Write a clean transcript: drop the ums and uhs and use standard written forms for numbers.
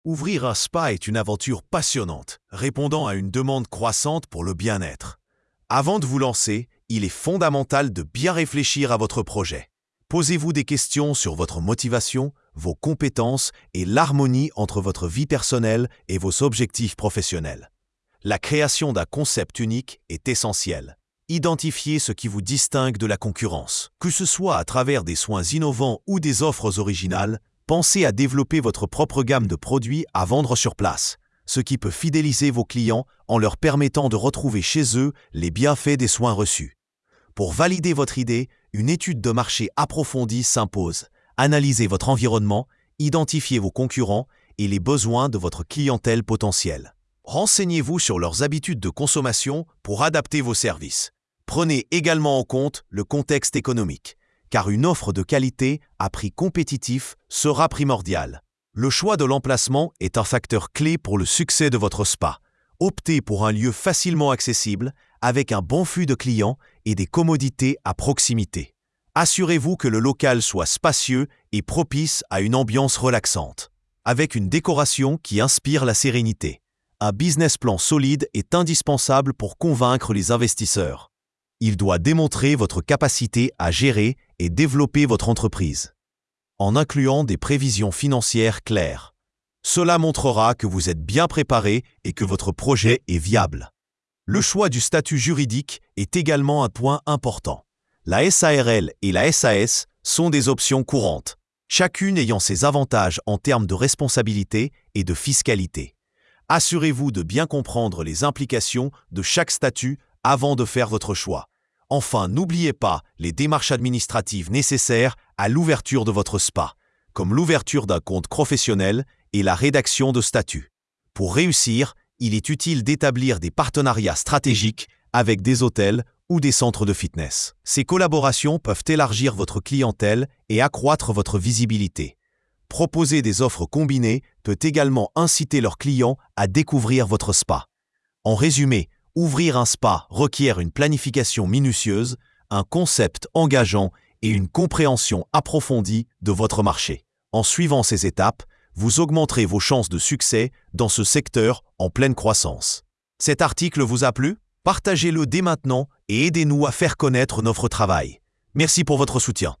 Ouvrir un spa est une aventure passionnante, répondant à une demande croissante pour le bien-être. Avant de vous lancer, il est fondamental de bien réfléchir à votre projet. Posez-vous des questions sur votre motivation, vos compétences et l'harmonie entre votre vie personnelle et vos objectifs professionnels. La création d'un concept unique est essentielle. Identifiez ce qui vous distingue de la concurrence. Que ce soit à travers des soins innovants ou des offres originales, pensez à développer votre propre gamme de produits à vendre sur place, ce qui peut fidéliser vos clients en leur permettant de retrouver chez eux les bienfaits des soins reçus. Pour valider votre idée, une étude de marché approfondie s'impose. Analysez votre environnement, identifiez vos concurrents et les besoins de votre clientèle potentielle. Renseignez-vous sur leurs habitudes de consommation pour adapter vos services. Prenez également en compte le contexte économique, car une offre de qualité à prix compétitif sera primordiale. Le choix de l'emplacement est un facteur clé pour le succès de votre spa. Optez pour un lieu facilement accessible, avec un bon flux de clients et des commodités à proximité. Assurez-vous que le local soit spacieux et propice à une ambiance relaxante, avec une décoration qui inspire la sérénité. Un business plan solide est indispensable pour convaincre les investisseurs. Il doit démontrer votre capacité à gérer et développer votre entreprise, en incluant des prévisions financières claires. Cela montrera que vous êtes bien préparé et que votre projet est viable. Le choix du statut juridique est également un point important. La SARL et la SAS sont des options courantes, chacune ayant ses avantages en termes de responsabilité et de fiscalité. Assurez-vous de bien comprendre les implications de chaque statut avant de faire votre choix. Enfin, n'oubliez pas les démarches administratives nécessaires à l'ouverture de votre spa, comme l'ouverture d'un compte professionnel et la rédaction de statuts. Pour réussir, il est utile d'établir des partenariats stratégiques avec des hôtels ou des centres de fitness. Ces collaborations peuvent élargir votre clientèle et accroître votre visibilité. Proposer des offres combinées peut également inciter leurs clients à découvrir votre spa. En résumé, ouvrir un spa requiert une planification minutieuse, un concept engageant et une compréhension approfondie de votre marché. En suivant ces étapes, vous augmenterez vos chances de succès dans ce secteur en pleine croissance. Cet article vous a plu? Partagez-le dès maintenant et aidez-nous à faire connaître notre travail. Merci pour votre soutien.